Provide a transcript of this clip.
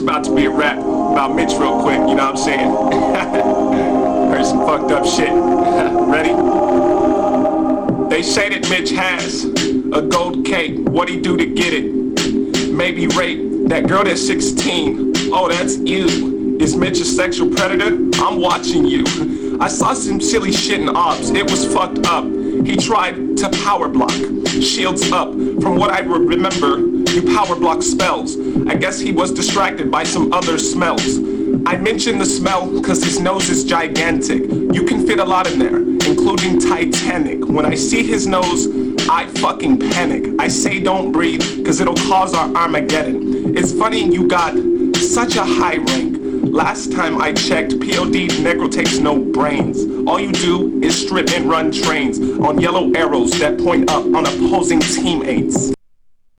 about to be a rap about Mitch real quick, you know what I'm saying? Heard some fucked up shit. Ready? They say that Mitch has a gold cake. What'd he do to get it? Maybe rape that girl that's 16. Oh, that's you. Is Mitch a sexual predator? I'm watching you. I saw some silly shit in Ops. It was fucked up. He tried to power block. Shields up. From what I remember, you power block spells. I guess he was distracted by some other smells. I mentioned the smell because his nose is gigantic. You can fit a lot in there, including Titanic. When I see his nose, I fucking panic. I say don't breathe because it'll cause our Armageddon. It's funny you got such a high rank. Last time I checked, POD Negro takes no brains. All you do is strip and run trains on yellow arrows that point up on opposing teammates.